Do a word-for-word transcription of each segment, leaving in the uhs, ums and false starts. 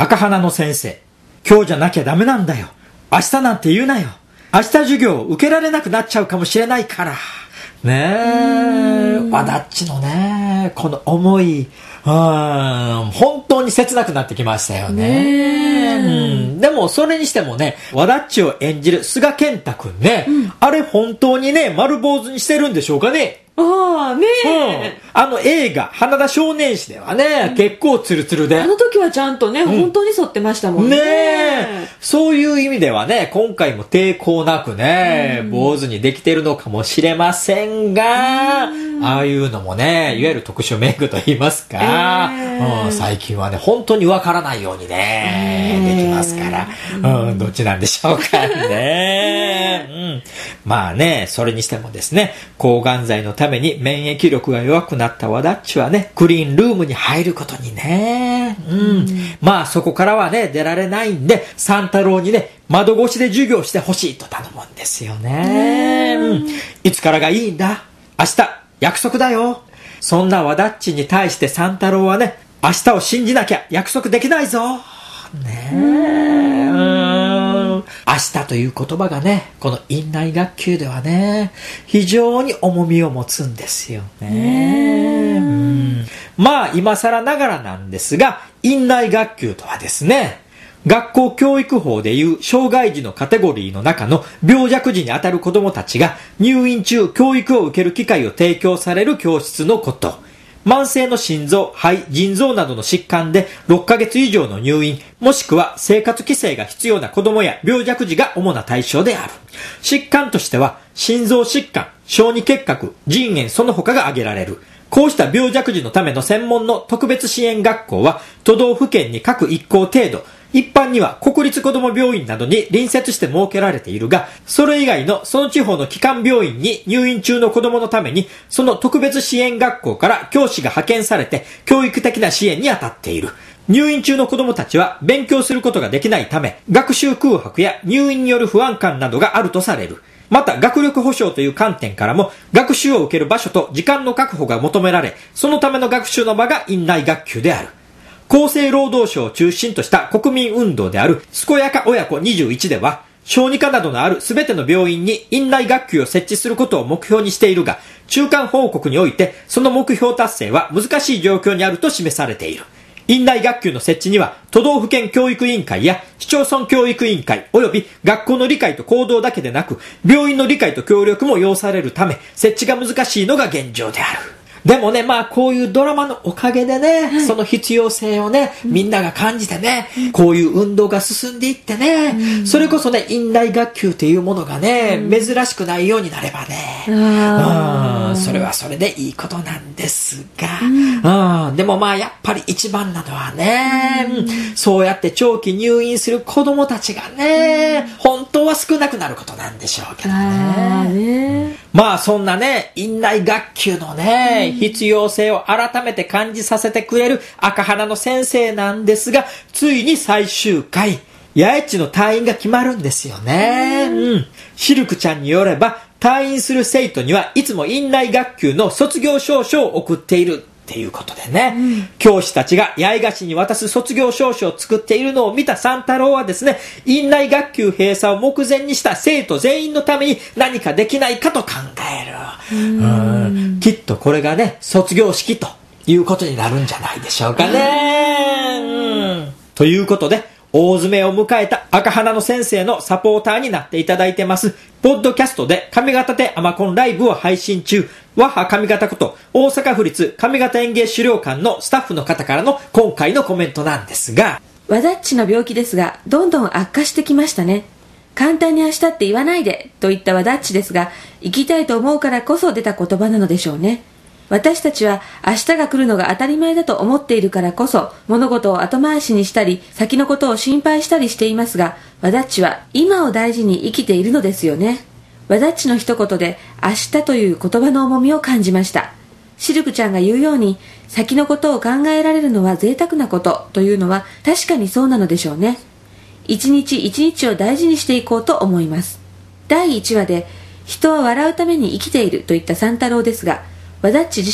赤花の先生、今日じゃなきゃダメなんだよ。明日なんて言うなよ。明日授業を受けられなくなっちゃうかもしれないから。ねえ、わだっちのね、この思い、うん、本当に切なくなってきましたよね。ね、うん、でもそれにしてもね、わだっちを演じる菅健太くんね、うん、あれ本当にね、丸坊主にしてるんでしょうかね。 ああねえ、うん、あの映画花田少年誌ではね、うん、結構ツルツルで、 あの時はちゃんとね、うん、本当に沿ってましたもんね。ねえ、そういう意味ではね、今回も抵抗なくね、うん、坊主にできてるのかもしれませんが、うん、ああいうのもね、いわゆる特殊メイクと言いますか、えーうん、最近はね本当にわからないようにね、えー、できますから、うん、どっちなんでしょうかね、うん、まあね、それにしてもですね、抗がん剤のために免疫力が弱くなったわだっちはね、クリーンルームに入ることにね、うんうん、まあそこからはね出られないんで、三太郎にね窓越しで授業してほしいと頼むんですよね、うん、いつからがいいんだ、明日約束だよ。そんなわだっちに対して三太郎はね、明日を信じなきゃ約束できないぞねえ、うーん、明日という言葉がね、この院内学級ではね、非常に重みを持つんですよね。うん、まあ今更ながらなんですが、院内学級とはですね、学校教育法でいう障害児のカテゴリーの中の病弱児にあたる子どもたちが入院中教育を受ける機会を提供される教室のこと。慢性の心臓、肺、腎臓などの疾患でろっかげつ以上の入院、もしくは生活規制が必要な子どもや病弱児が主な対象である。疾患としては心臓疾患、小児結核、腎炎その他が挙げられる。こうした病弱児のための専門の特別支援学校は都道府県に各いっ校程度、一般には国立子ども病院などに隣接して設けられているが、それ以外のその地方の基幹病院に入院中の子どものために、その特別支援学校から教師が派遣されて教育的な支援に当たっている。入院中の子どもたちは勉強することができないため、学習空白や入院による不安感などがあるとされる。また学力保障という観点からも学習を受ける場所と時間の確保が求められ、そのための学習の場が院内学級である。厚生労働省を中心とした国民運動である健やか親子にじゅういちでは、小児科などのあるすべての病院に院内学級を設置することを目標にしているが、中間報告においてその目標達成は難しい状況にあると示されている。院内学級の設置には都道府県教育委員会や市町村教育委員会及び学校の理解と行動だけでなく病院の理解と協力も要されるため、設置が難しいのが現状である。でもね、まあこういうドラマのおかげでね、はい、その必要性をね、みんなが感じてね、うん、こういう運動が進んでいってね、うん、それこそね、院内学級っていうものがね、うん、珍しくないようになればね、うん、それはそれでいいことなんですが、うんうん、でもまあやっぱり一番なのはね、うん、そうやって長期入院する子供たちがね、うん、本当は少なくなることなんでしょうけどね。あね、まあそんなね、院内学級のね、うん、必要性を改めて感じさせてくれる赤花の先生なんですが、ついに最終回、八重地の退院が決まるんですよね。うん。シルクちゃんによれば、退院する生徒にはいつも院内学級の卒業証書を送っているっていうことでね、うん、教師たちが八重樫に渡す卒業証書を作っているのを見た三太郎はですね、院内学級閉鎖を目前にした生徒全員のために何かできないかと考える。うーん、きっとこれがね、卒業式ということになるんじゃないでしょうかね。うん、ということで、大詰めを迎えた赤花の先生のサポーターになっていただいてます。ポッドキャストで上方手アマコンライブを配信中。ワッハ上方こと大阪府立上方園芸資料館のスタッフの方からの今回のコメントなんですが、 わだっちの病気ですがどんどん悪化してきましたね。簡単に明日って言わないでと言ったわだっちですが、生きたいと思うからこそ出た言葉なのでしょうね。私たちは明日が来るのが当たり前だと思っているからこそ物事を後回しにしたり先のことを心配したりしていますが、わだっちは今を大事に生きているのですよね。わだっちの一言で明日という言葉の重みを感じました。シルクちゃんが言うように先のことを考えられるのは贅沢なことというのは確かにそうなのでしょうね。一日一日を大事にしていこうと思います。だいいちわで人は笑うために生きているといった三太郎ですが、わだっち自身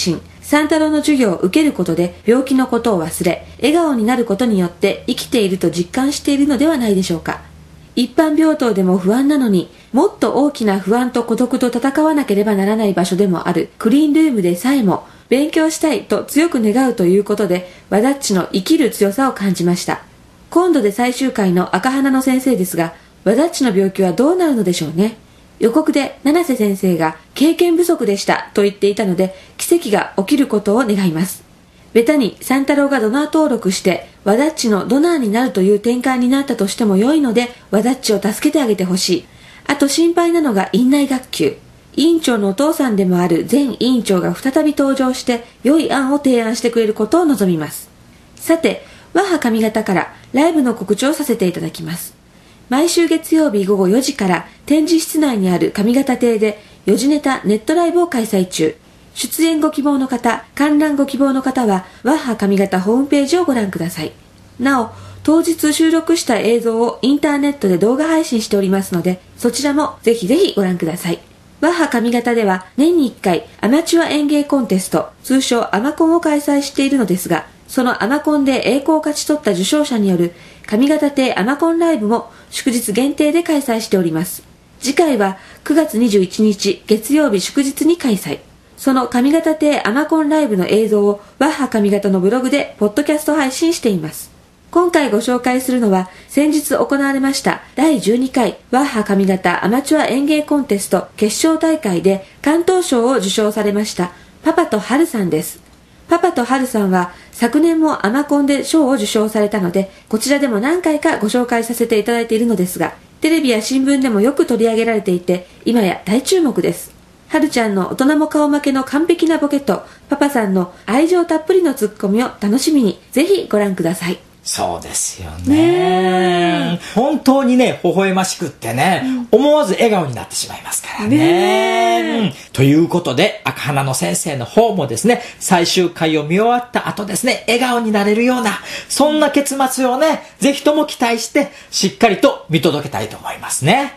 三太郎の授業を受けることで病気のことを忘れ、笑顔になることによって生きていると実感しているのではないでしょうか。一般病棟でも不安なのに、もっと大きな不安と孤独と戦わなければならない場所でもあるクリーンルームでさえも、勉強したいと強く願うということで、わだっちの生きる強さを感じました。今度で最終回の赤花の先生ですが、わだっちの病気はどうなるのでしょうね。予告で七瀬先生が経験不足でしたと言っていたので、奇跡が起きることを願います。ベタに三太郎がドナー登録してわだっちのドナーになるという展開になったとしても良いので、わだっちを助けてあげてほしい。あと心配なのが院内学級。委員長のお父さんでもある前委員長が再び登場して良い案を提案してくれることを望みます。さて、和波上方からライブの告知をさせていただきます。毎週月曜日午後よじから展示室内にある上方亭でよじネタネットライブを開催中。出演ご希望の方、観覧ご希望の方は和波上方ホームページをご覧ください。なお、当日収録した映像をインターネットで動画配信しておりますので、そちらもぜひぜひご覧ください。和波上方では年にいっかいアマチュア演芸コンテスト、通称アマコンを開催しているのですが、そのアマコンで栄光を勝ち取った受賞者による上方亭アマコンライブも祝日限定で開催しております。次回はくがつにじゅういちにち月曜日祝日に開催。その上方亭アマコンライブの映像を和波上方のブログでポッドキャスト配信しています。今回ご紹介するのは先日行われましただいじゅうにかい和波上方アマチュア演芸コンテスト決勝大会で関東賞を受賞されましたパパとハルさんです。パパとハルさんは昨年もアマコンで賞を受賞されたので、こちらでも何回かご紹介させていただいているのですが、テレビや新聞でもよく取り上げられていて、今や大注目です。はるちゃんの大人も顔負けの完璧なボケと、パパさんの愛情たっぷりのツッコミを楽しみに、ぜひご覧ください。 そうですよね。本当にね、微笑ましくってね、うん、思わず笑顔になってしまいますからね。ねということで、赤花の先生の方もですね、最終回を見終わった後ですね、笑顔になれるような、そんな結末をね、ぜひとも期待して、しっかりと見届けたいと思いますね。